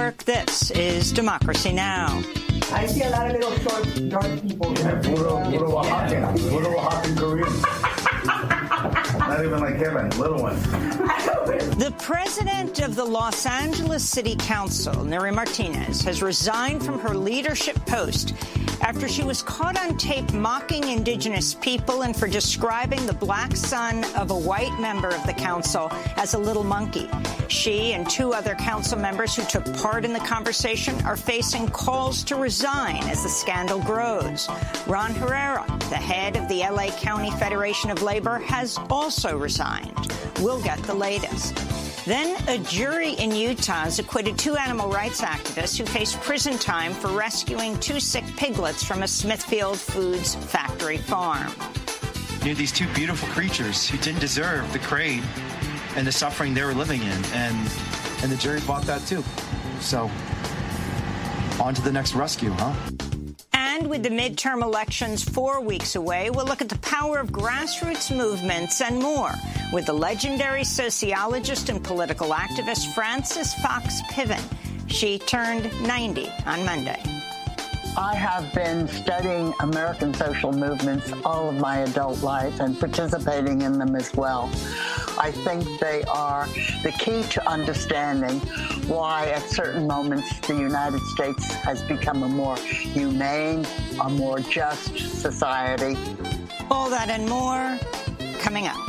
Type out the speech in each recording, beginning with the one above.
York, this is Democracy Now! I see a lot of little short, dark people. Yeah, puro Oaxacan Korean. Not even like Kevin, little one. The president of the Los Angeles City Council, Neri Martinez, has resigned from her leadership post after she was caught on tape mocking indigenous people and for describing the black son of a white member of the council as a little monkey. She and two other council members who took part in the conversation are facing calls to resign as the scandal grows. Ron Herrera, the head of the L.A. County Federation of Labor, has also resigned. We'll get the latest. Then a jury in Utah has acquitted two animal rights activists who faced prison time for rescuing two sick piglets from a Smithfield Foods factory farm. These two beautiful creatures who didn't deserve the crane and the suffering they were living in, and the jury bought that too. So, on to the next rescue, huh? And with the midterm elections 4 weeks away, we'll look at the power of grassroots movements and more with the legendary sociologist and political activist Frances Fox Piven. She turned 90 on Monday. I have been studying American social movements all of my adult life and participating in them as well. I think they are the key to understanding why at certain moments the United States has become a more humane, a more just society. All that and more coming up.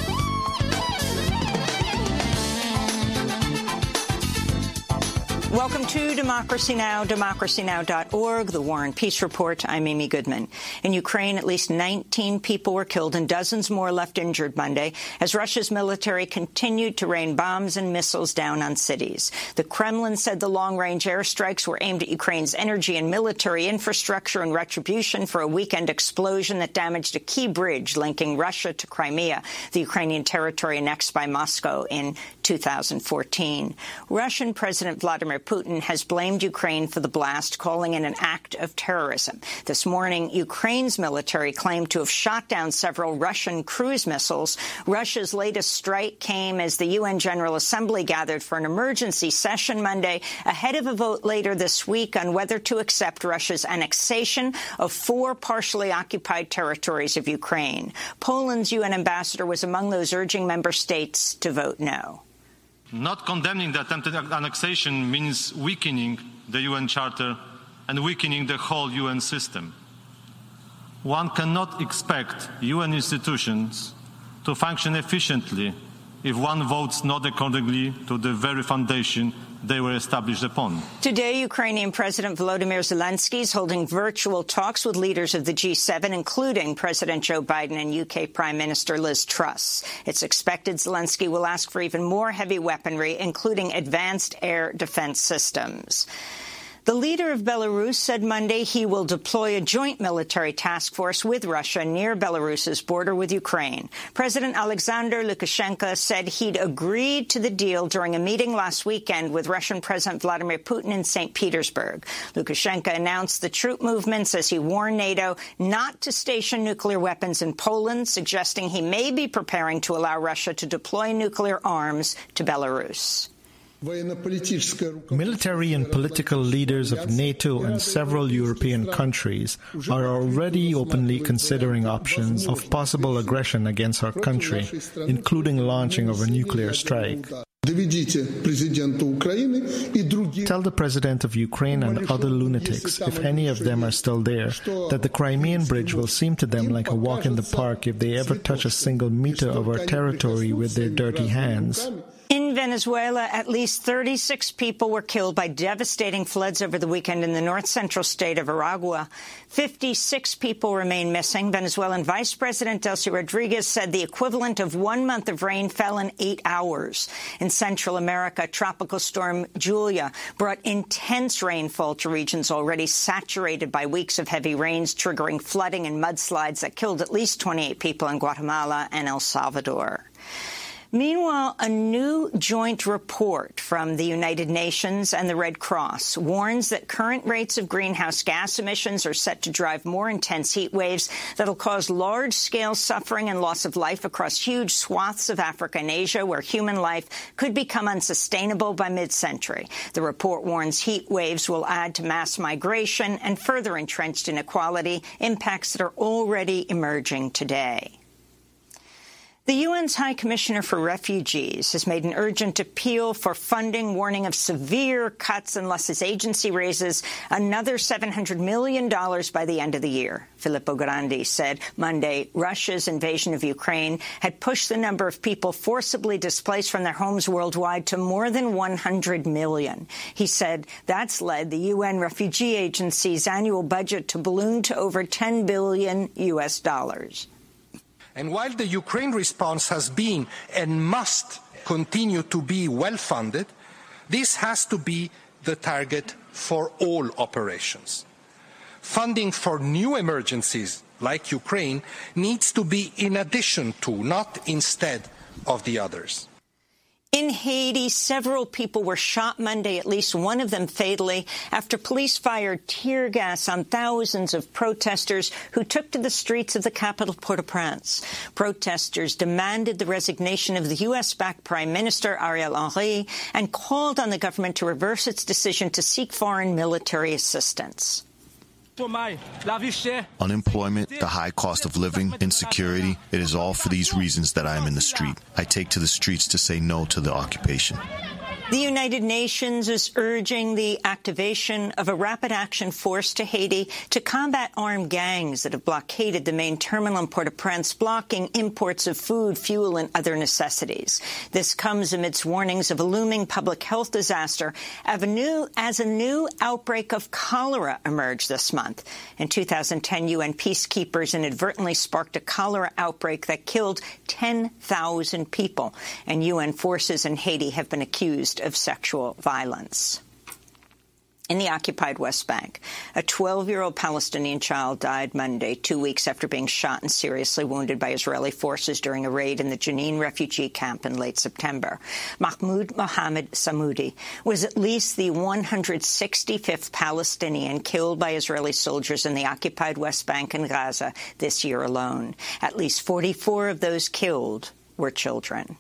Welcome to Democracy Now!, democracynow.org, the War and Peace Report. I'm Amy Goodman. In Ukraine, at least 19 people were killed and dozens more left injured Monday as Russia's military continued to rain bombs and missiles down on cities. The Kremlin said the long-range airstrikes were aimed at Ukraine's energy and military infrastructure in retribution for a weekend explosion that damaged a key bridge linking Russia to Crimea, the Ukrainian territory annexed by Moscow in 2014. Russian President Vladimir Putin has blamed Ukraine for the blast, calling it an act of terrorism. This morning, Ukraine's military claimed to have shot down several Russian cruise missiles. Russia's latest strike came as the UN General Assembly gathered for an emergency session Monday ahead of a vote later this week on whether to accept Russia's annexation of 4 partially occupied territories of Ukraine. Poland's UN ambassador was among those urging member states to vote no. Not condemning the attempted annexation means weakening the UN Charter and weakening the whole UN system. One cannot expect UN institutions to function efficiently if one votes not accordingly to the very foundation they were established upon. Today, Ukrainian President Volodymyr Zelensky is holding virtual talks with leaders of the G7, including President Joe Biden and UK Prime Minister Liz Truss. It's expected Zelensky will ask for even more heavy weaponry, including advanced air defense systems. The leader of Belarus said Monday he will deploy a joint military task force with Russia near Belarus's border with Ukraine. President Alexander Lukashenko said he'd agreed to the deal during a meeting last weekend with Russian President Vladimir Putin in St. Petersburg. Lukashenko announced the troop movements as he warned NATO not to station nuclear weapons in Poland, suggesting he may be preparing to allow Russia to deploy nuclear arms to Belarus. Military and political leaders of NATO and several European countries are already openly considering options of possible aggression against our country, including launching of a nuclear strike. Tell the President of Ukraine and other lunatics, if any of them are still there, that the Crimean Bridge will seem to them like a walk in the park if they ever touch a single meter of our territory with their dirty hands. In Venezuela, at least 36 people were killed by devastating floods over the weekend in the north-central state of Aragua. 56 people remain missing. Venezuelan Vice President Delcy Rodriguez said the equivalent of 1 month of rain fell in 8 hours. In Central America, Tropical Storm Julia brought intense rainfall to regions already saturated by weeks of heavy rains, triggering flooding and mudslides that killed at least 28 people in Guatemala and El Salvador. Meanwhile, a new joint report from the United Nations and the Red Cross warns that current rates of greenhouse gas emissions are set to drive more intense heat waves that'll cause large-scale suffering and loss of life across huge swaths of Africa and Asia, where human life could become unsustainable by mid-century. The report warns heat waves will add to mass migration and further entrenched inequality, impacts that are already emerging today. The UN's High Commissioner for Refugees has made an urgent appeal for funding, warning of severe cuts unless his agency raises another $700 million by the end of the year. Filippo Grandi said Monday Russia's invasion of Ukraine had pushed the number of people forcibly displaced from their homes worldwide to more than 100 million. He said that's led the UN Refugee Agency's annual budget to balloon to over $10 billion. And while the Ukraine response has been and must continue to be well-funded, this has to be the target for all operations. Funding for new emergencies like Ukraine needs to be in addition to, not instead of the others. In Haiti, several people were shot Monday, at least one of them fatally, after police fired tear gas on thousands of protesters who took to the streets of the capital, Port-au-Prince. Protesters demanded the resignation of the U.S.-backed Prime Minister Ariel Henry and called on the government to reverse its decision to seek foreign military assistance. Unemployment, the high cost of living, insecurity, it is all for these reasons that I am in the street. I take to the streets to say no to the occupation. The United Nations is urging the activation of a rapid action force to Haiti to combat armed gangs that have blockaded the main terminal in Port-au-Prince, blocking imports of food, fuel and other necessities. This comes amidst warnings of a looming public health disaster as a new outbreak of cholera emerged this month. In 2010, UN peacekeepers inadvertently sparked a cholera outbreak that killed 10,000 people, and UN forces in Haiti have been accused of sexual violence. In the occupied West Bank, a 12-year-old Palestinian child died Monday, 2 weeks after being shot and seriously wounded by Israeli forces during a raid in the Jenin refugee camp in late September. Mahmoud Mohammed Samoudi was at least the 165th Palestinian killed by Israeli soldiers in the occupied West Bank and Gaza this year alone. At least 44 of those killed were children.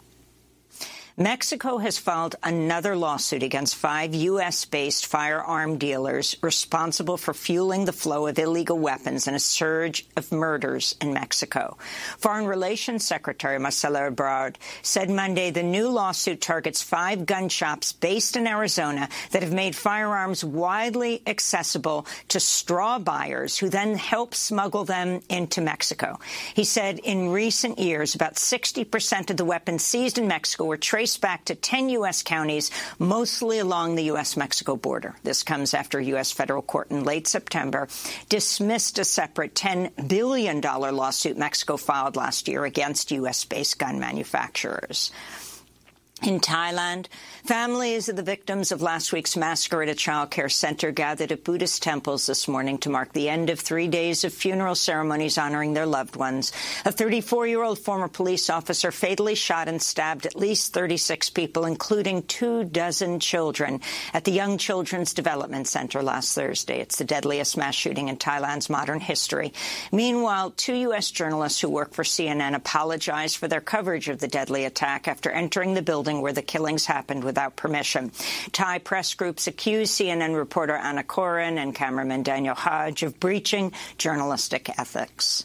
Mexico has filed another lawsuit against 5 U.S.-based firearm dealers responsible for fueling the flow of illegal weapons and a surge of murders in Mexico. Foreign Relations Secretary Marcelo Ebrard said Monday the new lawsuit targets 5 gun shops based in Arizona that have made firearms widely accessible to straw buyers who then help smuggle them into Mexico. He said in recent years, about 60% of the weapons seized in Mexico were traced back to 10 U.S. counties, mostly along the U.S.-Mexico border. This comes after a U.S. federal court in late September dismissed a separate $10 billion lawsuit Mexico filed last year against U.S.-based gun manufacturers. In Thailand, families of the victims of last week's massacre at a child care center gathered at Buddhist temples this morning to mark the end of 3 days of funeral ceremonies honoring their loved ones. A 34-year-old former police officer fatally shot and stabbed at least 36 people, including 24 children, at the Young Children's Development Center last Thursday. It's the deadliest mass shooting in Thailand's modern history. Meanwhile, 2 U.S. journalists who work for CNN apologized for their coverage of the deadly attack after entering the building where the killings happened without permission. Thai press groups accuse CNN reporter Anna Koren and cameraman Daniel Hodge of breaching journalistic ethics.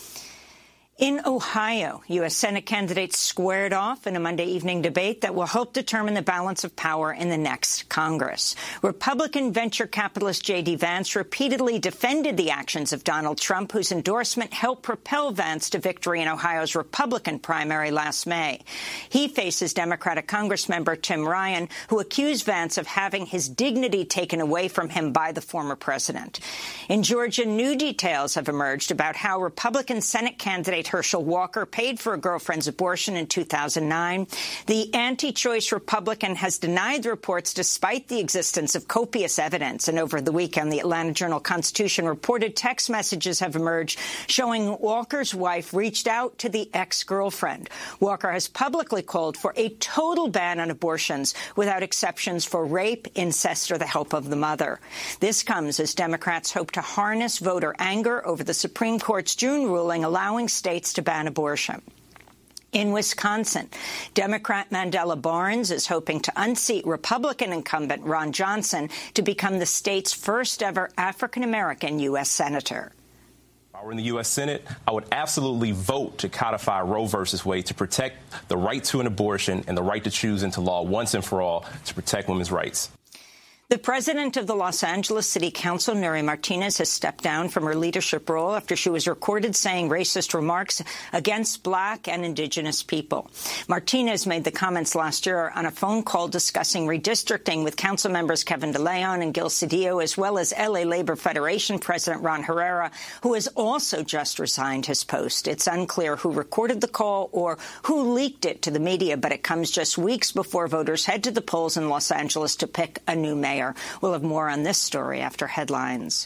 In Ohio, U.S. Senate candidates squared off in a Monday evening debate that will help determine the balance of power in the next Congress. Republican venture capitalist J.D. Vance repeatedly defended the actions of Donald Trump, whose endorsement helped propel Vance to victory in Ohio's Republican primary last May. He faces Democratic Congressmember Tim Ryan, who accused Vance of having his dignity taken away from him by the former president. In Georgia, new details have emerged about how Republican Senate candidate Herschel Walker paid for a girlfriend's abortion in 2009. The anti-choice Republican has denied the reports despite the existence of copious evidence. And over the weekend, the Atlanta Journal-Constitution reported text messages have emerged showing Walker's wife reached out to the ex-girlfriend. Walker has publicly called for a total ban on abortions without exceptions for rape, incest, or the help of the mother. This comes as Democrats hope to harness voter anger over the Supreme Court's June ruling allowing states to ban abortion. In Wisconsin, Democrat Mandela Barnes is hoping to unseat Republican incumbent Ron Johnson to become the state's first-ever African-American U.S. senator. If I were in the U.S. Senate, I would absolutely vote to codify Roe versus Wade to protect the right to an abortion and the right to choose into law once and for all to protect women's rights. The president of the Los Angeles City Council, Nury Martinez, has stepped down from her leadership role after she was recorded saying racist remarks against Black and Indigenous people. Martinez made the comments last year on a phone call discussing redistricting with council members Kevin DeLeon and Gil Cedillo, as well as L.A. Labor Federation President Ron Herrera, who has also just resigned his post. It's unclear who recorded the call or who leaked it to the media, but it comes just weeks before voters head to the polls in Los Angeles to pick a new mayor. We'll have more on this story after headlines.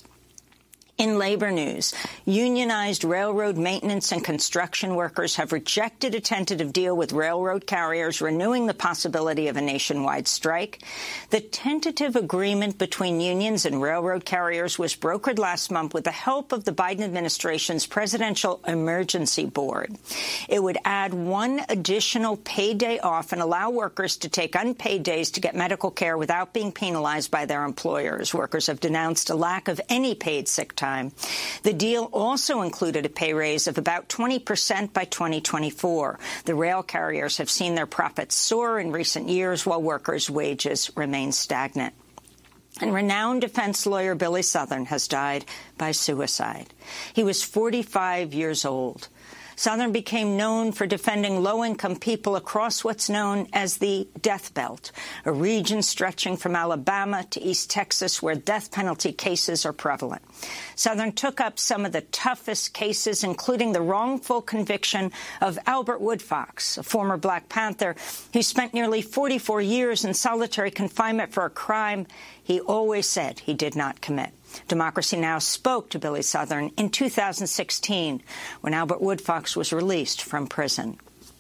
In labor news, unionized railroad maintenance and construction workers have rejected a tentative deal with railroad carriers, renewing the possibility of a nationwide strike. The tentative agreement between unions and railroad carriers was brokered last month with the help of the Biden administration's Presidential Emergency Board. It would add one additional paid day off and allow workers to take unpaid days to get medical care without being penalized by their employers. Workers have denounced a lack of any paid sick time. The deal also included a pay raise of about 20% by 2024. The rail carriers have seen their profits soar in recent years while workers' wages remain stagnant. And renowned defense lawyer Billy Southern has died by suicide. He was 45 years old. Southern became known for defending low-income people across what's known as the Death Belt, a region stretching from Alabama to East Texas where death penalty cases are prevalent. Southern took up some of the toughest cases, including the wrongful conviction of Albert Woodfox, a former Black Panther who spent nearly 44 years in solitary confinement for a crime he always said he did not commit. Democracy Now! Spoke to Billy Southern in 2016 when Albert Woodfox was released from prison.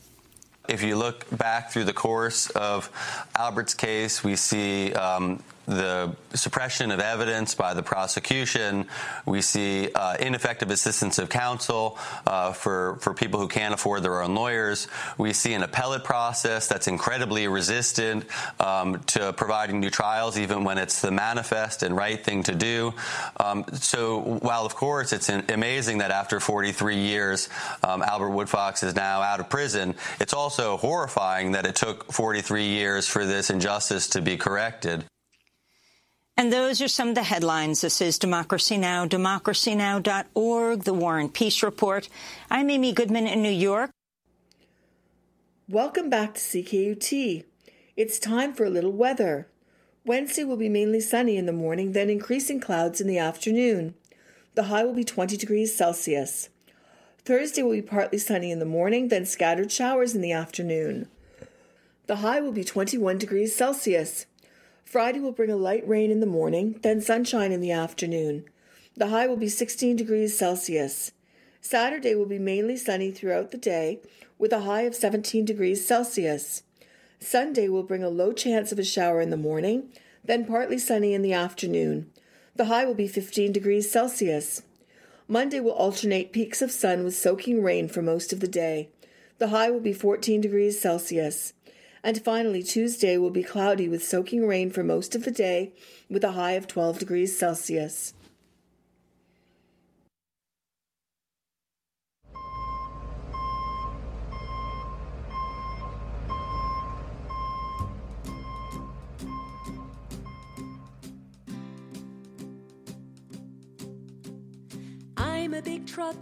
If you look back through the course of Albert's case, we see the suppression of evidence by the prosecution. We see ineffective assistance of counsel for people who can't afford their own lawyers. We see an appellate process that's incredibly resistant to providing new trials, even when it's the manifest and right thing to do. So while, of course, it's amazing that after 43 years, Albert Woodfox is now out of prison, it's also horrifying that it took 43 years for this injustice to be corrected. And those are some of the headlines. This is Democracy Now!, democracynow.org, The War and Peace Report. I'm Amy Goodman in New York. Welcome back to CKUT. It's time for a little weather. Wednesday will be mainly sunny in the morning, then increasing clouds in the afternoon. The high will be 20 degrees Celsius. Thursday will be partly sunny in the morning, then scattered showers in the afternoon. The high will be 21 degrees Celsius. Friday will bring a light rain in the morning, then sunshine in the afternoon. The high will be 16 degrees Celsius. Saturday will be mainly sunny throughout the day, with a high of 17 degrees Celsius. Sunday will bring a low chance of a shower in the morning, then partly sunny in the afternoon. The high will be 15 degrees Celsius. Monday will alternate peaks of sun with soaking rain for most of the day. The high will be 14 degrees Celsius. And finally, Tuesday will be cloudy with soaking rain for most of the day, with a high of 12 degrees Celsius. I'm a big truck.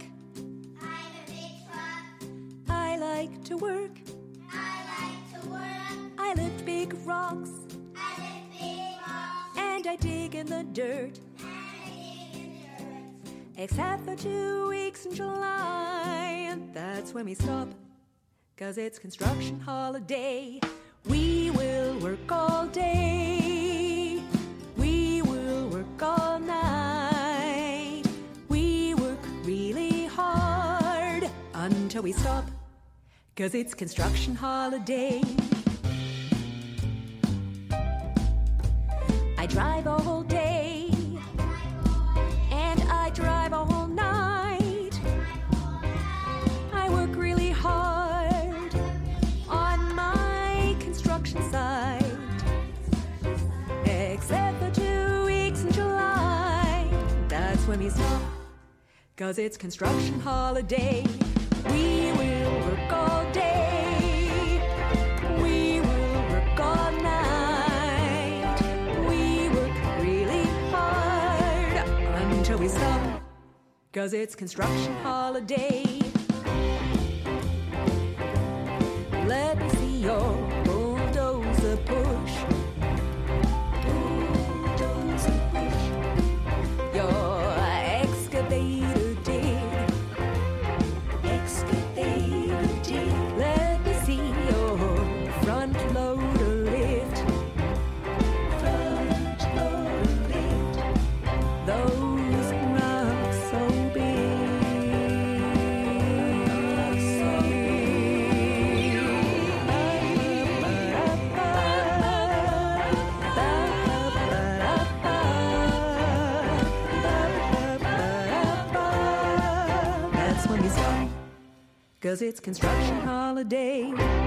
I like to work. I lift big rocks. And I dig in the dirt. Except for 2 weeks in July, and that's That's when we stop, 'cause it's construction holiday. We will work all day. We will work all night. We work really hard until we stop, 'cause it's construction holiday. I drive all day and I drive all night. I work really hard on my construction site, except for 2 weeks in July. That's when we stop, 'cause it's construction holiday. We will work all day. We will work all night. We work really hard until we stop, 'cause it's construction holiday. Let me see your bulldozer push. Bulldozer push. Your excavator dig. Excavator dig. Let me see your front loader lift. Front loader lift. Those rocks so big. So that's when we stop, 'cause it's construction holiday.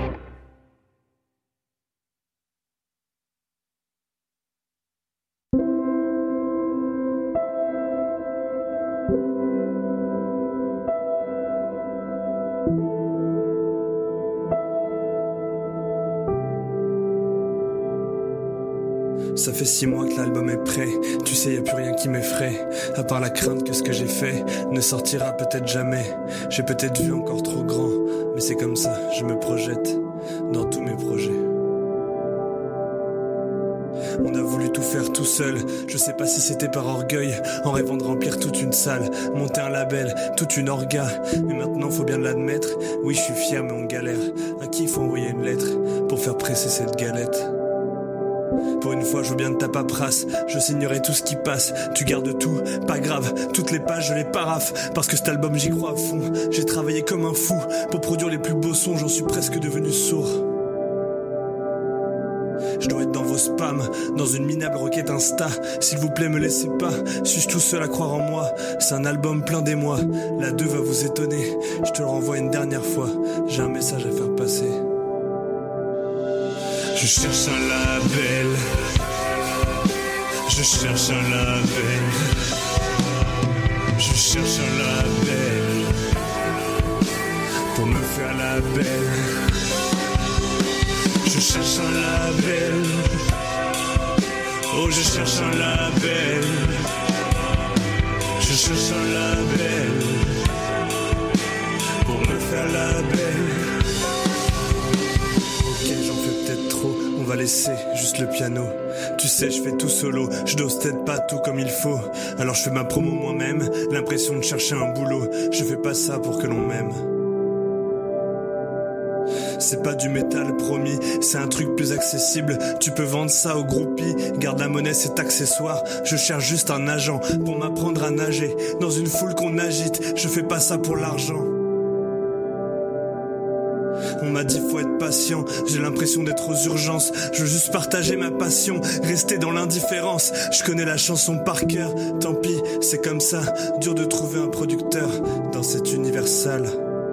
Ça fait 6 mois que l'album est prêt. Tu sais, y a plus rien qui m'effraie, à part la crainte que ce que j'ai fait ne sortira peut-être jamais. J'ai peut-être vu encore trop grand, mais c'est comme ça, je me projette dans tous mes projets. On a voulu tout faire tout seul, je sais pas si c'était par orgueil, en rêvant de remplir toute une salle, monter un label, toute une orga. Mais maintenant faut bien l'admettre, oui je suis fier mais on galère. À qui faut envoyer une lettre pour faire presser cette galette? Pour une fois je veux bien de ta paperasse, je signerai tout ce qui passe. Tu gardes tout, pas grave, toutes les pages je les paraphe. Parce que cet album j'y crois à fond. J'ai travaillé comme un fou pour produire les plus beaux sons, j'en suis presque devenu sourd. Je dois être dans vos spams, dans une minable requête Insta. S'il vous plaît me laissez pas, suis-je tout seul à croire en moi? C'est un album plein d'émoi, la 2 va vous étonner. Je te le renvoie une dernière fois, j'ai un message à faire passer. Je cherche un label, je cherche un label, je cherche un label pour me faire la belle. Je cherche un label, oh je cherche un label, je cherche un label pour me faire la belle. Ok, j'en fais peut-être trop, on va laisser juste le piano. Tu sais, je fais tout solo, je dose peut-être pas tout comme il faut. Alors je fais ma promo moi-même, l'impression de chercher un boulot. Je fais pas ça pour que l'on m'aime. C'est pas du métal promis, c'est un truc plus accessible. Tu peux vendre ça aux groupies, garde la monnaie c'est accessoire. Je cherche juste un agent pour m'apprendre à nager dans une foule qu'on agite, je fais pas ça pour l'argent. On m'a dit faut être patient, j'ai l'impression d'être aux urgences. Je veux juste partager ma passion, rester dans l'indifférence. Je connais la chanson par cœur, tant pis, c'est comme ça. Dur de trouver un producteur dans cet univers sale.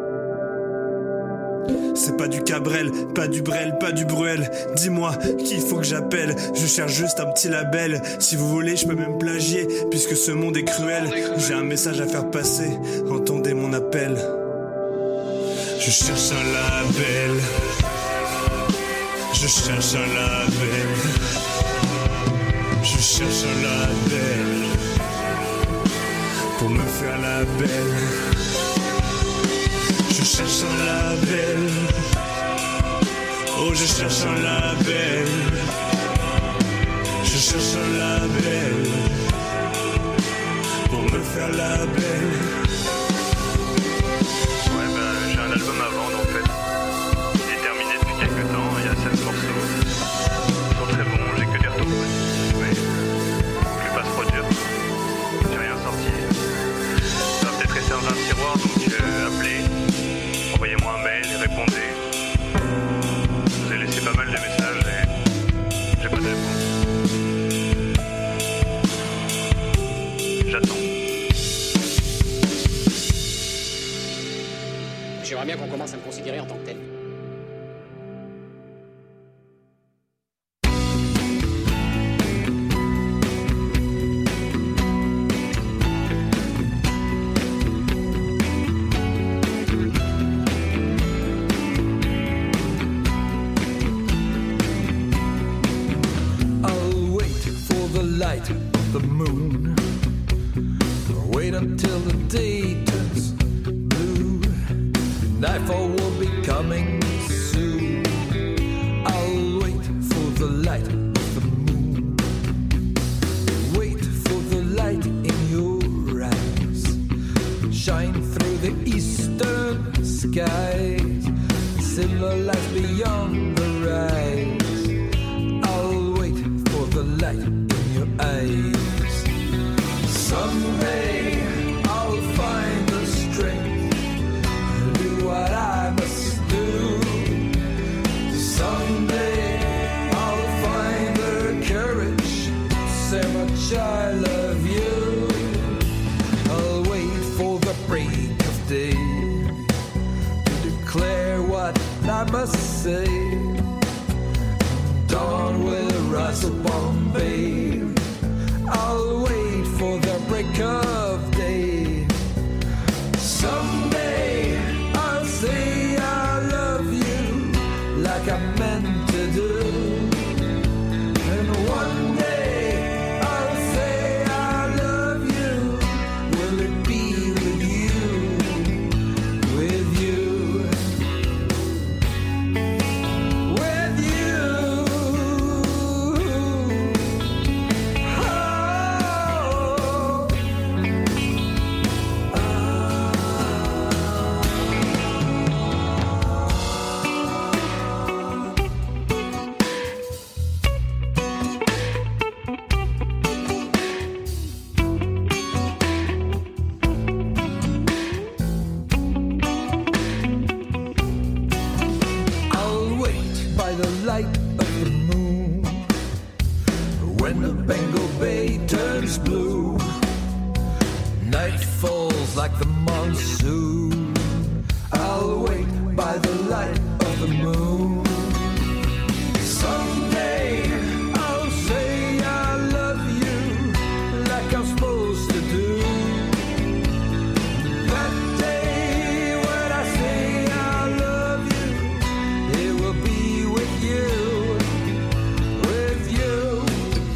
C'est pas du Cabrel, pas du Brel, pas du Bruel. Dis-moi, qui faut que j'appelle? Je cherche juste un petit label. Si vous voulez, je peux même plagier, puisque ce monde est cruel. J'ai un message à faire passer, entendez mon appel. Je cherche un label, je cherche un label, je cherche un label pour me faire la belle. Je cherche un label, oh je cherche un label, je cherche un label pour me faire la belle. Ouais bah j'ai un album bien qu'on commence à me considérer en tant que tel. Light of the moon. Wait until the day turns blue. Nightfall will be coming soon. I'll wait for the light of the moon. Wait for the light in your eyes. Shine through the eastern skies. Silver lights beyond the rise. I'll wait for the light eyes. Someday I'll find the strength to do what I must do. Someday I'll find the courage to say much I love you. I'll wait for the break of day to declare what I must say. Dawn will rise upon me. I'll wait for the break of day. Someday I'll say I love you like I meant to do. And one day I'll say I love you. Will it be with you? With you? With you? Like the monsoon, I'll wait by the light of the moon. Someday I'll say I love you like I'm supposed to do. That day when I say I love you, it will be with you, with you,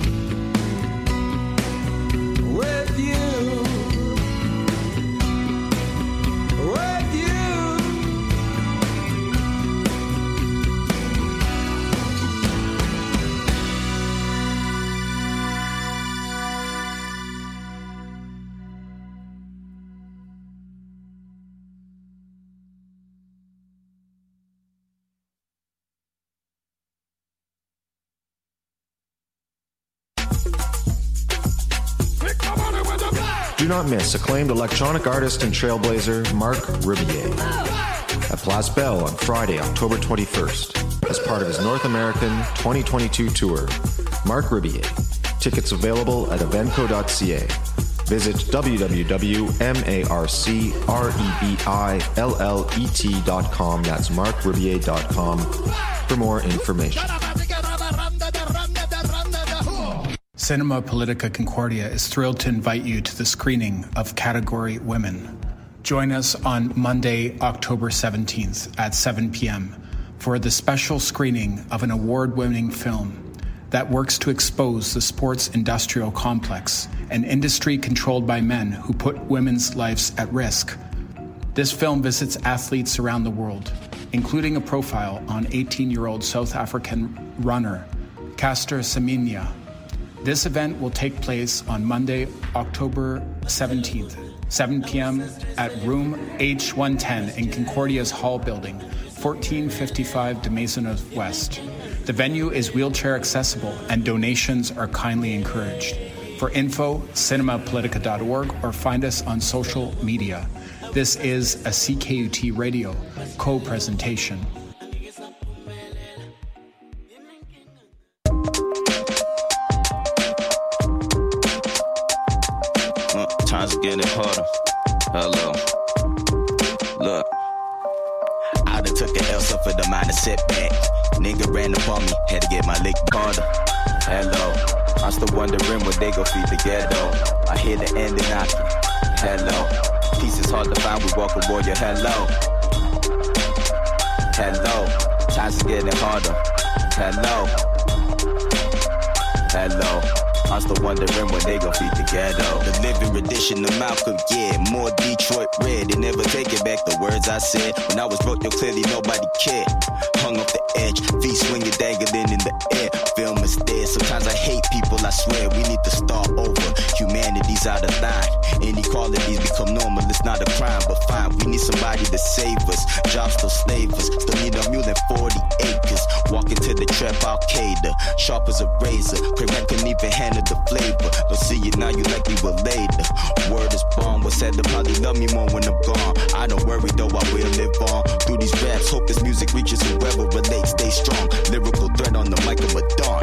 with you. Do not miss acclaimed electronic artist and trailblazer Marc Rebillet at Place Belle on Friday, October 21st as part of his North American 2022 tour. Marc Rebillet. Tickets available at evenco.ca. Visit www.marcrebillet.com. That's marcrebillet.com for more information. Cinema Politica Concordia is thrilled to invite you to the screening of Category Women. Join us on Monday, October 17th at 7 p.m. for the special screening of an award-winning film that works to expose the sports industrial complex, an industry controlled by men who put women's lives at risk. This film visits athletes around the world, including a profile on 18-year-old South African runner, Caster Semenya. This event will take place on Monday, October 17th, 7 p.m. at room H110 in Concordia's Hall Building, 1455 de Maisonneuve West. The venue is wheelchair accessible and donations are kindly encouraged. For info, cinemapolitica.org or find us on social media. This is a CKUT Radio co-presentation. Times are getting harder. Hello. Look. jail, suffered a minor setback. Nigga ran up on me, had to get my lick harder. Hello, I'm still wondering when they gon' feed the ghetto. I hear the end and knocking. Hello, peace is hard to find, we walk a warrior. Hello, hello, times is getting harder. Hello, hello. I'm still wondering when they gon' feed the ghetto. The living rendition of Malcolm, yeah. More Detroit red. They never take it back, the words I said. When I was broke, yo, clearly nobody cared. Hung off the edge, feet swinging, dangling in the air. Film is dead. Sometimes I hate people, I swear. We need to start over. Humanity's out of line. Inequalities become normal, it's not a crime. But fine, we need somebody to save us. Jobs still slave us. Still need a mule and 40 acres. Walk into the trap, Al-Qaeda. Sharp as a razor. Pray I couldn't even handle the flavor. Don't see it now, you likely will later. Word is born, what's said to probably love me more when I'm gone. I don't worry though, I will live on. Through these raps, hope this music reaches whoever relates. Stay strong, lyrical threat on the mic of a dawn.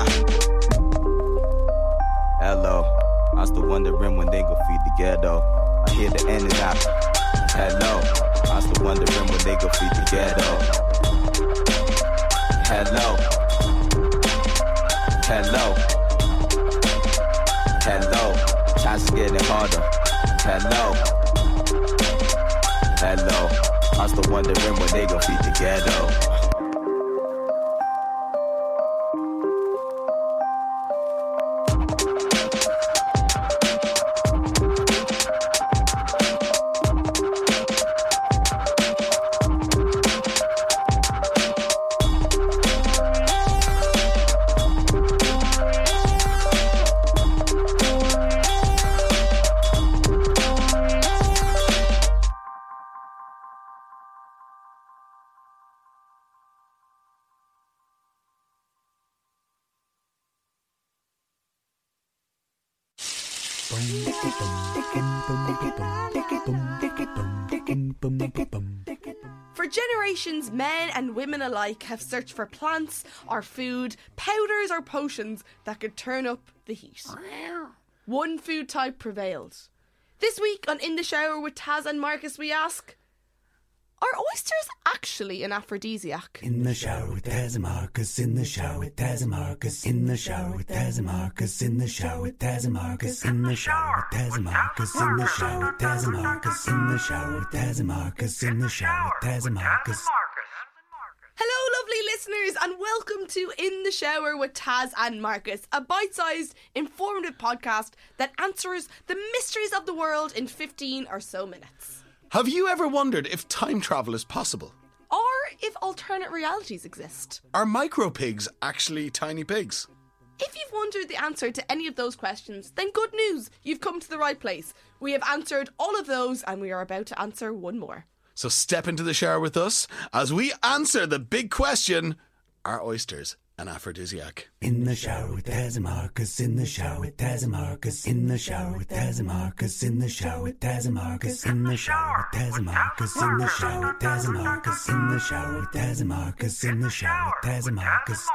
Hello, I'm still wondering when they gon' feed the ghetto. I hear the end and out. Hello, I'm still wondering when they gon' feed the ghetto. Hello, hello. Hello, times is getting harder. Hello, hello. I'm still wondering when they gon' feed the ghetto. For generations, men and women alike have searched for plants or food, powders or potions that could turn up the heat. One food type prevailed. This week on In the Shower with Taz and Marcus, we ask, are oysters actually an aphrodisiac? In the shower with Taz and Marcus, in the shower with Taz and Marcus, in the shower with Taz and Marcus, in the shower with Taz and Marcus, in the shower with Taz and Marcus, in the shower with Taz and Marcus, in the shower with Taz and Marcus, in the shower with Taz and Marcus. Hello, lovely listeners, and welcome to In the Shower with Taz and Marcus, a bite-sized, informative podcast that answers the mysteries of the world in 15 or so minutes. Have you ever wondered if time travel is possible? Or if alternate realities exist? Are micro pigs actually tiny pigs? If you've wondered the answer to any of those questions, then good news, you've come to the right place. We have answered all of those, and we are about to answer one more. So step into the shower with us as we answer the big question, are oysters an aphrodisiac? In the shower with Taz and Marcus, in the shower with Taz and Marcus, in the shower with Taz and Marcus, in the shower with Taz and Marcus, in the shower with Taz and Marcus, in the shower with Taz and Marcus, in the shower with Taz and Marcus, in the shower with Taz and Marcus.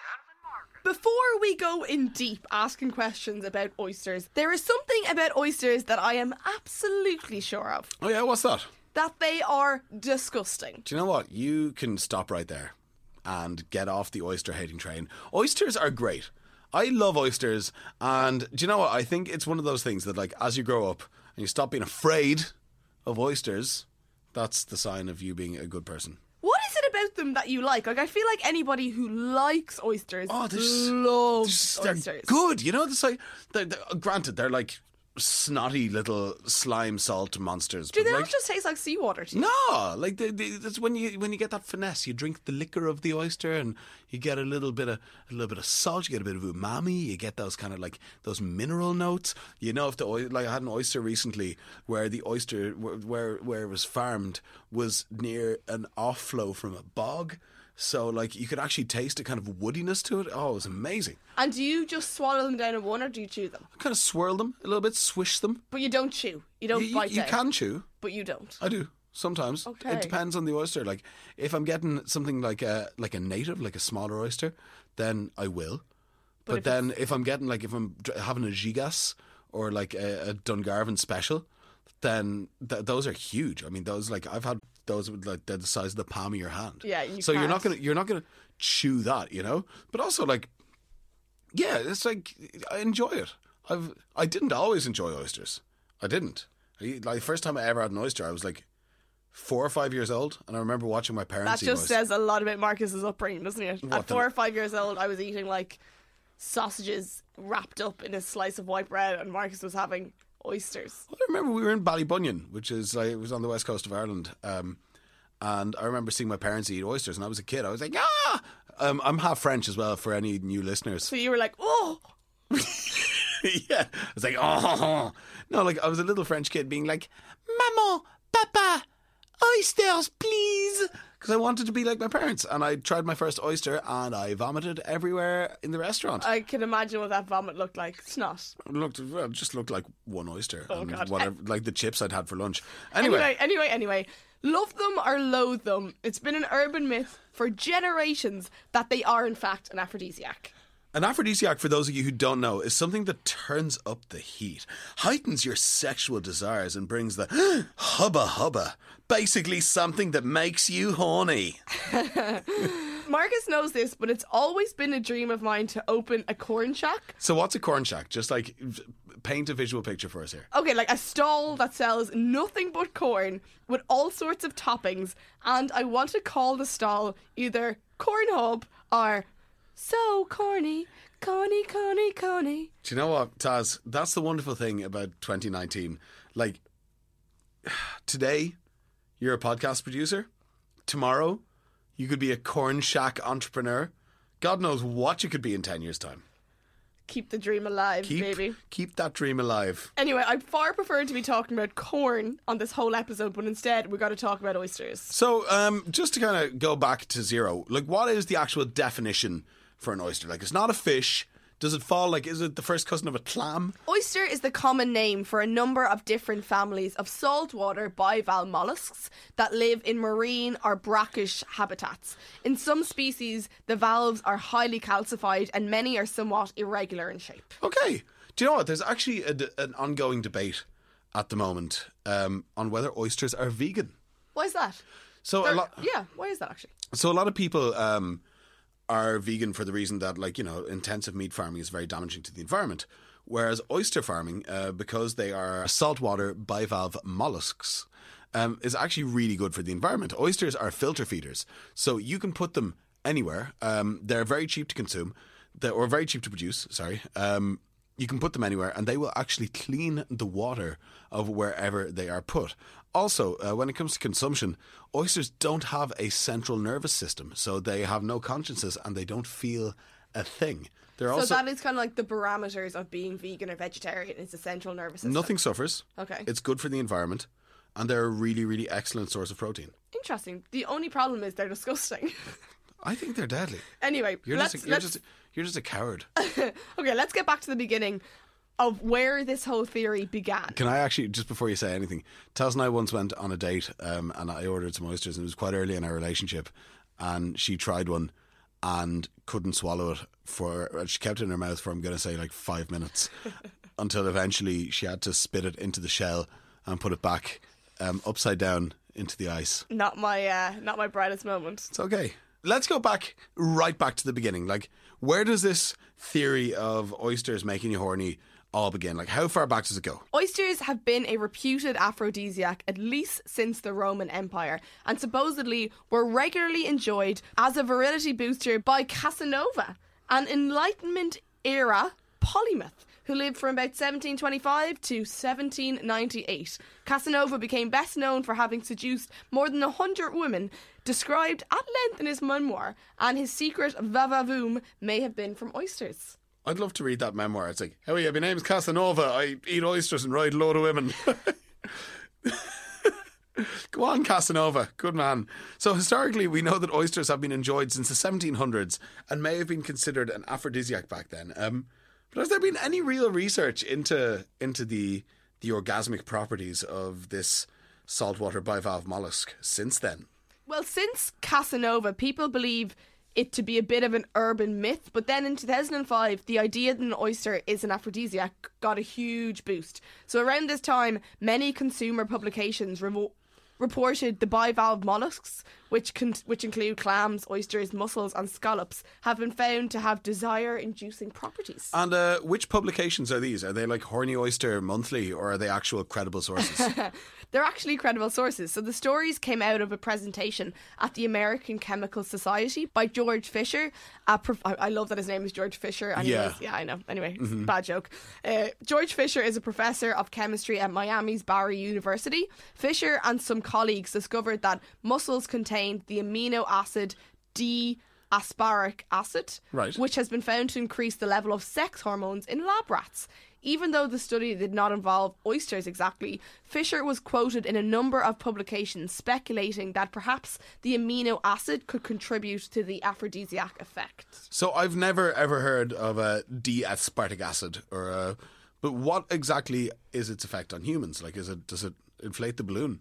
Before we go in deep asking questions about oysters, there is something about oysters that I am absolutely sure of. Oh yeah, what's that? That they are disgusting. Do you know what? You can stop right there and get off the oyster hating train. Oysters are great. I love oysters, and do you know what? I think it's one of those things that, like, as you grow up and you stop being afraid of oysters, that's the sign of you being a good person. What is it about them that you like? Like, I feel like anybody who likes oysters loves oysters. They're good, you know. It's like, granted, they're like snotty little slime salt monsters. Do they like, not just taste like seawater to you? No, like that's when you get that finesse. You drink the liquor of the oyster, and you get a little bit of salt. You get a bit of umami. You get those kind of like those mineral notes. You know, if I had an oyster recently where the oyster where it was farmed was near an offlow from a bog. So, like, you could actually taste a kind of woodiness to it. Oh, it was amazing. And do you just swallow them down in one, or do you chew them? I kind of swirl them a little bit, swish them. But you don't chew. You don't bite down. You can chew. But you don't. I do. Sometimes. Okay. It depends on the oyster. Like, if I'm getting something like a native, like a smaller oyster, then I will. But then if I'm getting, like, if I'm having a gigas or, like, a Dungarvan special, then those are huge. I mean, those, like, I've had those like they're the size of the palm of your hand. Yeah, you so can't. you're not gonna chew that, you know. But also like, yeah, it's like I enjoy it. I didn't always enjoy oysters. I didn't. Like the first time I ever had an oyster, I was like 4 or 5 years old, and I remember watching my parents That eat just oysters. says a lot about Marcus's upbringing, doesn't it? What, At 4 or 5 years old, I was eating like sausages wrapped up in a slice of white bread, and Marcus was having oysters. I remember we were in Ballybunion, which is like, it was on the west coast of Ireland, and I remember seeing my parents eat oysters, and I was a kid. I was like, ah! I'm half French as well for any new listeners. So you were like, oh! Yeah, I was like, oh, no, like I was a little French kid being like, Maman, Papa, oysters, please, because I wanted to be like my parents. And I tried my first oyster, and I vomited everywhere in the restaurant. I can imagine what that vomit looked like. Snot. It just looked like one oyster, Oh, and God. whatever, like the chips I'd had for lunch. Anyway, Anyway. Love them or loathe them, it's been an urban myth for generations that they are in fact an aphrodisiac. an aphrodisiac, for those of you who don't know, is something that turns up the heat, heightens your sexual desires, and brings the hubba hubba. Basically something that makes you horny. Marcus knows this, but it's always been a dream of mine to open a corn shack. So what's a corn shack? Just like paint a visual picture for us here. Okay, like a stall that sells nothing but corn with all sorts of toppings, and I want to call the stall either Corn Hub or So Corny, Corny, Corny, Corny. Do you know what, Taz? That's the wonderful thing about 2019. Like, today, you're a podcast producer. Tomorrow, you could be a corn shack entrepreneur. God knows what you could be in 10 years' time. Keep the dream alive, baby. Keep that dream alive. Anyway, I'd far prefer to be talking about corn on this whole episode, but instead we've got to talk about oysters. So, just to kind of go back to zero, like, what is the actual definition for an oyster? Like, it's not a fish. Does it fall, like, is it the first cousin of a clam? Oyster is the common name for a number of different families of saltwater bivalve mollusks that live in marine or brackish habitats. In some species, the valves are highly calcified and many are somewhat irregular in shape. Okay. Do you know what? There's actually an ongoing debate at the moment on whether oysters are vegan. Why is that? So why is that actually? So a lot of people are vegan for the reason that, like, you know, intensive meat farming is very damaging to the environment. Whereas oyster farming, because they are saltwater bivalve mollusks, is actually really good for the environment. Oysters are filter feeders, so you can put them anywhere. They're very cheap to consume, or very cheap to produce, sorry. You can put them anywhere, and they will actually clean the water of wherever they are put. Also, when it comes to consumption, oysters don't have a central nervous system, so they have no consciences and they don't feel a thing. So that is kind of like the parameters of being vegan or vegetarian. It's the central nervous system. Nothing suffers. Okay. It's good for the environment, and they're a really, really excellent source of protein. Interesting. The only problem is they're disgusting. I think they're deadly. Anyway, you're just a coward. Okay, let's get back to the beginning of where this whole theory began. Can I actually, just before you say anything, Taz and I once went on a date and I ordered some oysters, and it was quite early in our relationship, and she tried one and couldn't swallow it she kept it in her mouth for, I'm going to say, like 5 minutes until eventually she had to spit it into the shell and put it back upside down into the ice. Not my brightest moment. It's okay. Let's go right back to the beginning. Like, where does this theory of oysters making you horny all begin? Like, how far back does it go? Oysters have been a reputed aphrodisiac at least since the Roman Empire, and supposedly were regularly enjoyed as a virility booster by Casanova, an Enlightenment era polymath who lived from about 1725 to 1798. Casanova became best known for having seduced more than 100 women, described at length in his memoir, and his secret va-va-voom may have been from oysters. I'd love to read that memoir. It's like, hey, my name's Casanova. I eat oysters and ride a load of women. Go on, Casanova. Good man. So historically, we know that oysters have been enjoyed since the 1700s and may have been considered an aphrodisiac back then. But has there been any real research into the orgasmic properties of this saltwater bivalve mollusk since then? Well, since Casanova, people believe it to be a bit of an urban myth, but then in 2005, the idea that an oyster is an aphrodisiac got a huge boost. So around this time, many consumer publications reported the bivalve mollusks, which include clams, oysters, mussels and scallops, have been found to have desire-inducing properties. And which publications are these? Are they like Horny Oyster Monthly, or are they actual credible sources? They're actually credible sources. So the stories came out of a presentation at the American Chemical Society by George Fisher. I love that his name is George Fisher. Anyways. Yeah, I know. Anyway, bad joke. George Fisher is a professor of chemistry at Miami's Barry University. Fisher and some colleagues discovered that mussels contained the amino acid D-aspartic acid, which has been found to increase the level of sex hormones in lab rats. Even though the study did not involve oysters exactly, Fisher was quoted in a number of publications speculating that perhaps the amino acid could contribute to the aphrodisiac effect. So I've never ever heard of a D-aspartic acid, but what exactly is its effect on humans? Like, does it inflate the balloon?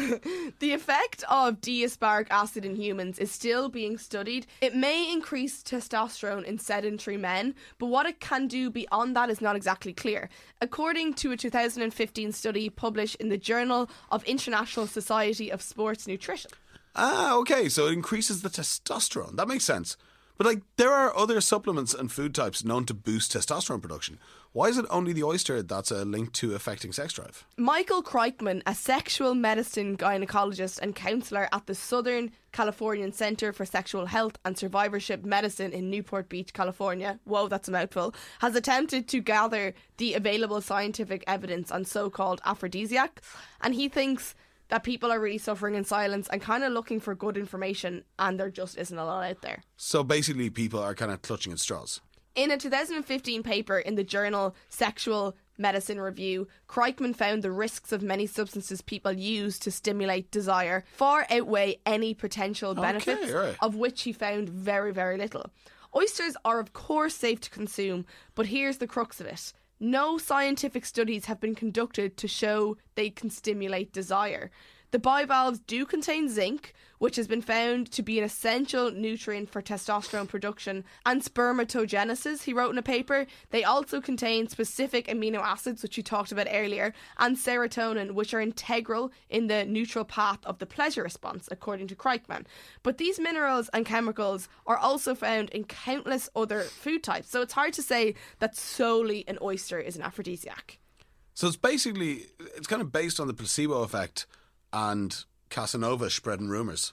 The effect of D-aspartic acid in humans is still being studied. It may increase testosterone in sedentary men, but what it can do beyond that is not exactly clear. According to a 2015 study published in the Journal of International Society of Sports Nutrition. Okay, so it increases the testosterone. That makes sense. But like, there are other supplements and food types known to boost testosterone production. Why is it only the oyster that's linked to affecting sex drive? Michael Kreikman, a sexual medicine gynecologist and counsellor at the Southern Californian Center for Sexual Health and Survivorship Medicine in Newport Beach, California, whoa, that's a mouthful, has attempted to gather the available scientific evidence on so-called aphrodisiacs, and he thinks that people are really suffering in silence and kind of looking for good information, and there just isn't a lot out there. So basically people are kind of clutching at straws. In a 2015 paper in the journal Sexual Medicine Review, Kreikman found the risks of many substances people use to stimulate desire far outweigh any potential benefits, of which he found very, very little. Oysters are of course safe to consume, but here's the crux of it. No scientific studies have been conducted to show they can stimulate desire. The bivalves do contain zinc, which has been found to be an essential nutrient for testosterone production and spermatogenesis, he wrote in a paper. They also contain specific amino acids, which you talked about earlier, and serotonin, which are integral in the neutral path of the pleasure response, according to Kreikman. But these minerals and chemicals are also found in countless other food types, so it's hard to say that solely an oyster is an aphrodisiac. So it's kind of based on the placebo effect and Casanova spreading rumours.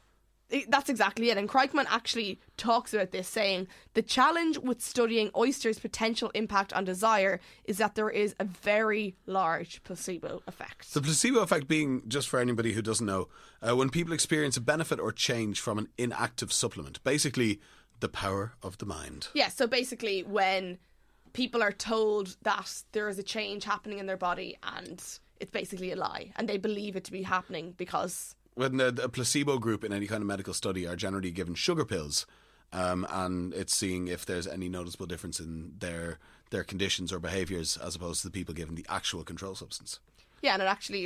That's exactly it. And Kreikman actually talks about this, saying the challenge with studying oysters' potential impact on desire is that there is a very large placebo effect. The placebo effect being, just for anybody who doesn't know, when people experience a benefit or change from an inactive supplement. Basically, the power of the mind. Yeah, so basically when people are told that there is a change happening in their body and it's basically a lie, and they believe it to be happening because... When a placebo group in any kind of medical study are generally given sugar pills, and it's seeing if there's any noticeable difference in their conditions or behaviours as opposed to the people given the actual control substance. Yeah, and it actually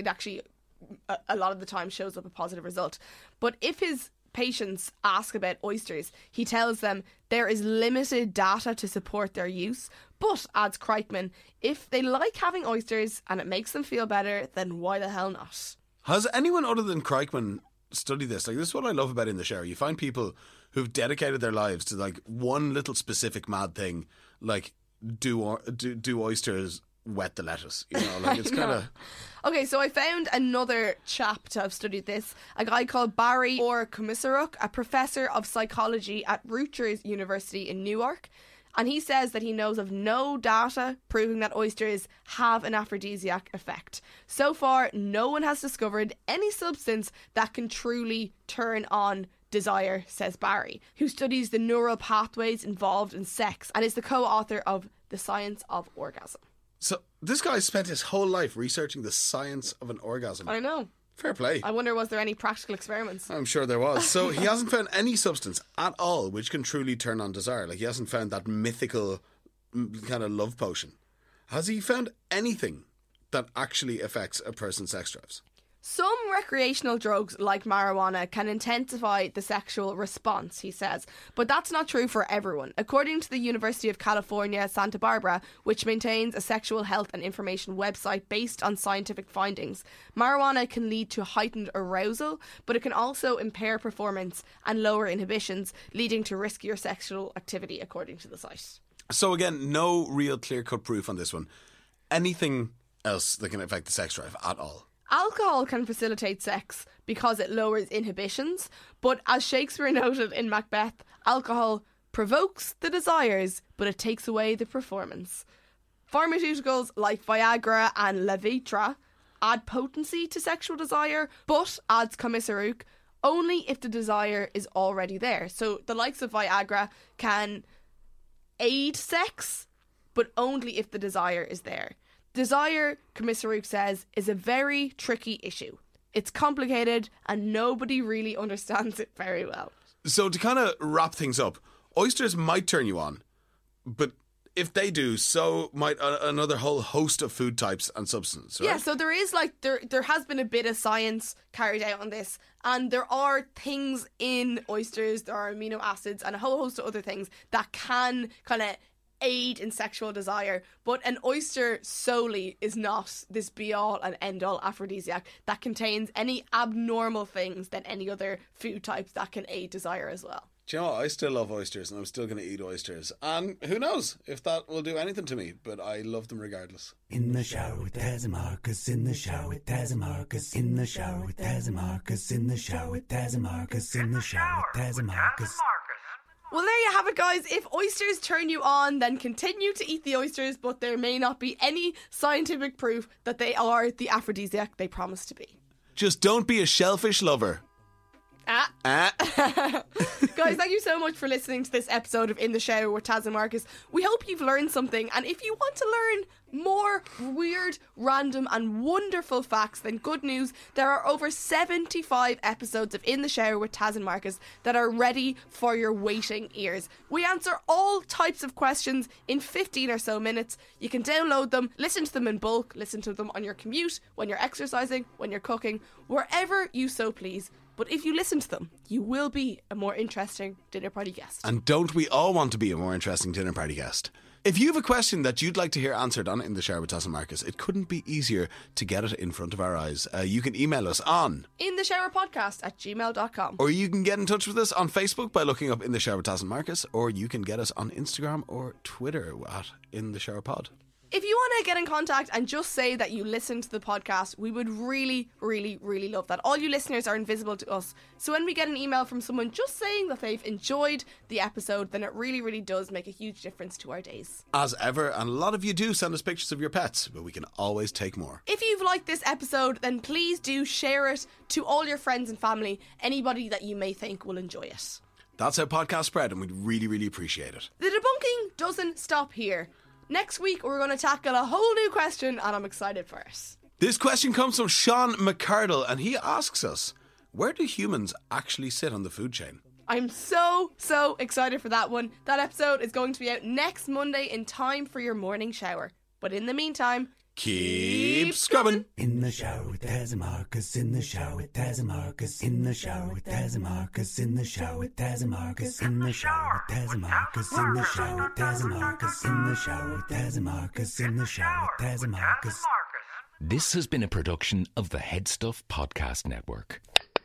a lot of the time shows up a positive result. But if his patients ask about oysters, he tells them there is limited data to support their use. But, adds Kreikman, if they like having oysters and it makes them feel better, then why the hell not? Has anyone other than Kreikman studied this? Like, this is what I love about In the Shower. You find people who've dedicated their lives to like one little specific mad thing, like do oysters wet the lettuce? You know, like it's kind of... Okay, so I found another chap to have studied this, a guy called Barry Komisaruk, a professor of psychology at Rutgers University in Newark. And he says that he knows of no data proving that oysters have an aphrodisiac effect. So far, no one has discovered any substance that can truly turn on desire, says Barry, who studies the neural pathways involved in sex and is the co-author of The Science of Orgasm. So this guy spent his whole life researching the science of an orgasm. I know. Fair play. I wonder, was there any practical experiments? I'm sure there was. So he hasn't found any substance at all which can truly turn on desire. Like, he hasn't found that mythical kind of love potion. Has he found anything that actually affects a person's sex drives? Some recreational drugs, like marijuana, can intensify the sexual response, he says. But that's not true for everyone. According to the University of California, Santa Barbara, which maintains a sexual health and information website based on scientific findings, marijuana can lead to heightened arousal, but it can also impair performance and lower inhibitions, leading to riskier sexual activity, according to the site. So again, no real clear-cut proof on this one. Anything else that can affect the sex drive at all? Alcohol can facilitate sex because it lowers inhibitions, but as Shakespeare noted in Macbeth, alcohol provokes the desires, but it takes away the performance. Pharmaceuticals like Viagra and Levitra add potency to sexual desire, but, adds Komisaruk, only if the desire is already there. So the likes of Viagra can aid sex, but only if the desire is there. Desire, Komisaruk says, is a very tricky issue. It's complicated and nobody really understands it very well. So to kind of wrap things up, oysters might turn you on, but if they do, so might another whole host of food types and substances, right? Yeah, so there is there has been a bit of science carried out on this, and there are things in oysters, there are amino acids and a whole host of other things that can kind of aid in sexual desire, but an oyster solely is not this be-all and end-all aphrodisiac that contains any abnormal things than any other food types that can aid desire as well. Do you know what? I still love oysters and I'm still going to eat oysters. And who knows if that will do anything to me, but I love them regardless. In the shower with Taz and Marcus, in the shower with Taz and Marcus, in the shower with Taz and Marcus, in the shower with Taz and Marcus, in the shower with Taz and Marcus. Well, there you have it, guys. If oysters turn you on, then continue to eat the oysters, but there may not be any scientific proof that they are the aphrodisiac they promise to be. Just don't be a shellfish lover. Guys, thank you so much for listening to this episode of In the Shower with Taz and Marcus. We hope you've learned something, and if you want to learn more weird, random and wonderful facts, then good news, there are over 75 episodes of In the Shower with Taz and Marcus that are ready for your waiting ears. We answer all types of questions in 15 or so minutes. You can download them, listen to them in bulk, listen to them on your commute, when you're exercising, when you're cooking, wherever you so please. But if you listen to them, you will be a more interesting dinner party guest. And don't we all want to be a more interesting dinner party guest? If you have a question that you'd like to hear answered on In the Shower with Taz and Marcus, it couldn't be easier to get it in front of our eyes. You can email us on intheshowerpodcast@gmail.com. Or you can get in touch with us on Facebook by looking up In the Shower with Taz and Marcus, or you can get us on Instagram or Twitter at In the Shower Pod. If you want to get in contact and just say that you listen to the podcast, we would really, really, really love that. All you listeners are invisible to us. So when we get an email from someone just saying that they've enjoyed the episode, then it really, really does make a huge difference to our days. As ever, and a lot of you do send us pictures of your pets, but we can always take more. If you've liked this episode, then please do share it to all your friends and family, anybody that you may think will enjoy it. That's how podcasts spread, and we'd really, really appreciate it. The debunking doesn't stop here. Next week, we're going to tackle a whole new question, and I'm excited for it. This question comes from Sean McCardle, and he asks us, where do humans actually sit on the food chain? I'm so excited for that one. That episode is going to be out next Monday in time for your morning shower. But in the meantime, keep scrubbing. In the shower with Taz and Marcus, in the shower with Taz and Marcus, in the shower with Taz and Marcus, in the shower with Taz and Marcus, in the shower with Taz and Marcus, in the shower with Taz and Marcus, in the shower with Taz and Marcus, in the shower with Taz and Marcus. This has been a production of the Head Stuff Podcast Network.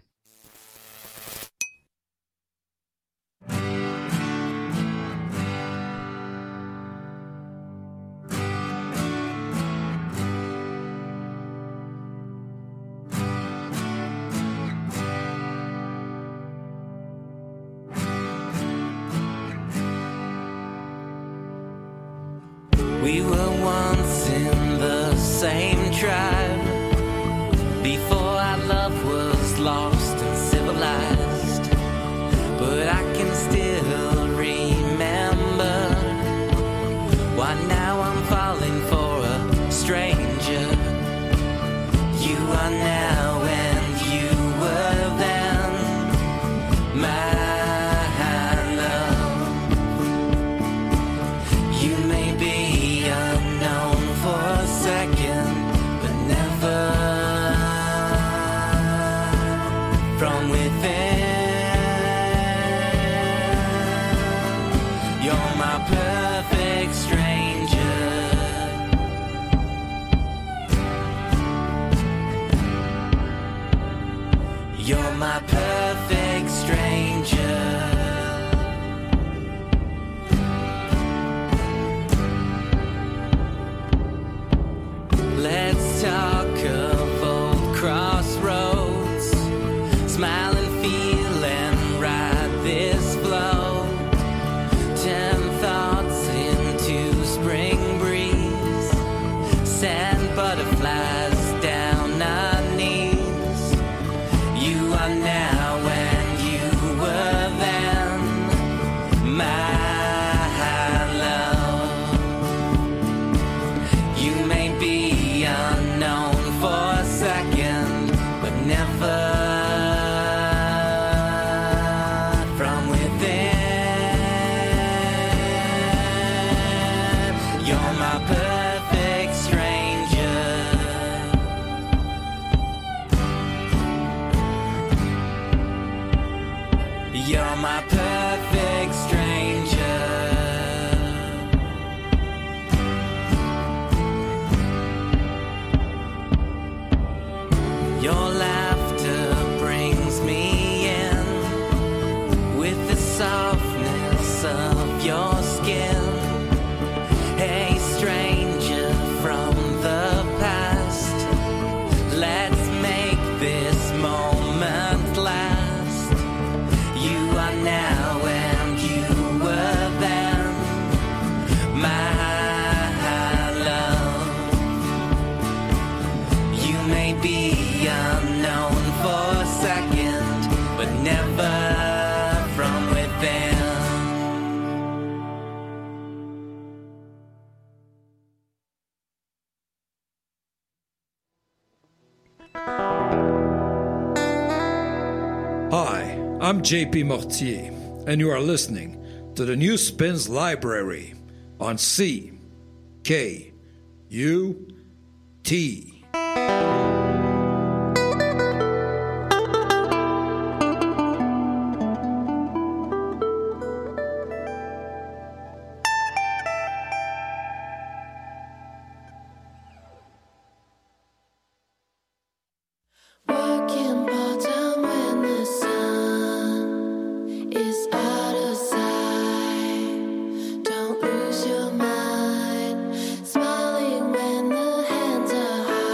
We were once in the same tribe, before our love was lost and civilized. But I can still remember why now I'm falling for a stranger. You are now and you were then, my love. You may be unknown for a second, but never You're my perfect stranger. Your laughter brings me in with the softness of your skin. Hey, stranger from the past, let's make this moment last. You are now and you were then, my love. You may be unknown for a second, but never from within. Hi, I'm JP Mortier, and you are listening to the New Spins Library on CKUT. Working part-time when the sun is out of sight. Don't lose your mind. Smiling when the hands are high.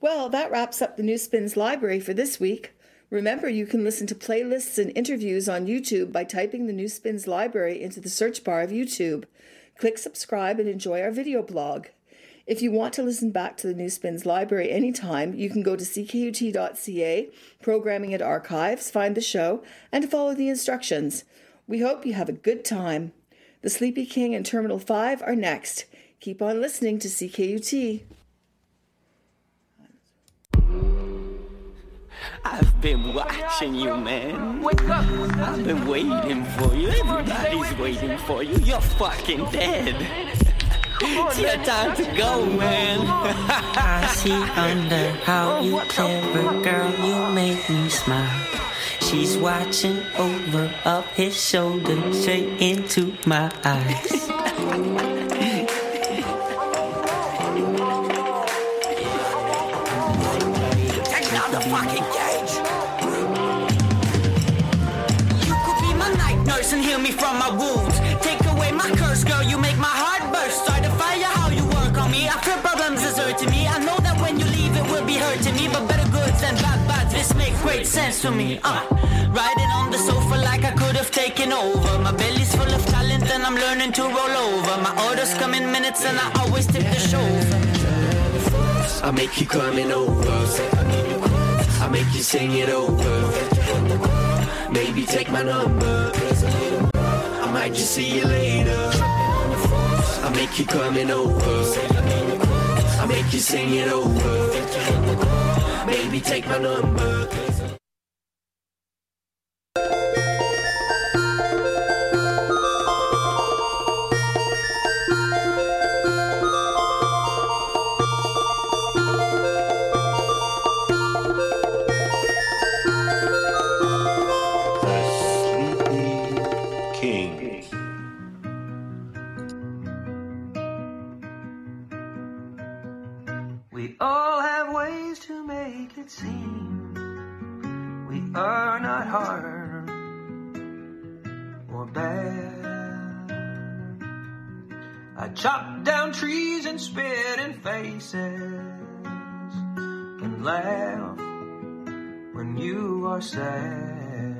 Well, that wraps up the New Spins Library for this week. Remember, you can listen to playlists and interviews on YouTube by typing the New Spins Library into the search bar of YouTube. Click subscribe and enjoy our video blog. If you want to listen back to the New Spins Library anytime, you can go to ckut.ca, Programming and Archives, find the show, and follow the instructions. We hope you have a good time. The Sleepy King and Terminal 5 are next. Keep on listening to CKUT. I've been watching you, man. I've been waiting for you. Everybody's waiting for you. You're fucking dead. It's your time to go, man. I see under how you clever, girl, you make me smile. She's watching over up his shoulder, straight into my eyes. Take down the fucking cage. You could be my night nurse and heal me from my wounds. Take away my curse, girl, you make my heart burst. Start a fire, how you work on me. I feel problems deserting me. I know that when you leave it will be hurting me, but better goods than bad bads, this makes great sense to me. Riding on the sofa like I could have taken over. My belly's full of talent and I'm learning to roll over. My orders come in minutes and I always tip the chauffeur. I make you coming over. I make you sing it over. Maybe take my number. I might just see you later. I make you coming over. I make you sing it over. Maybe take my number. We all have ways to make it seem we are not hard or bad. I chop down trees and spit in faces and laugh when you are sad.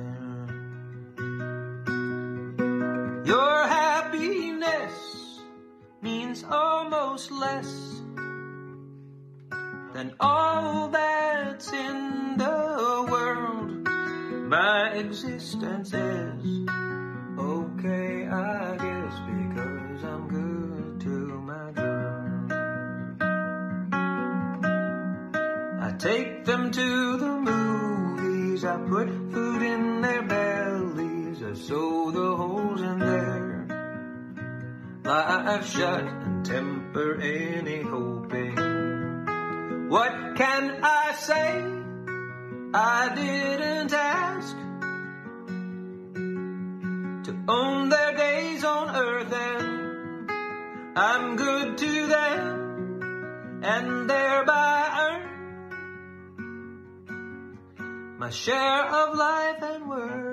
Your happiness means almost less than all that's in the world. My existence is okay, I guess, because I'm good to my girl. I take them to the movies, I put food in their bellies, I sew the holes in their life shut and temper any hoping. What can I say? I didn't ask to own their days on earth, and I'm good to them and thereby earn my share of life and work.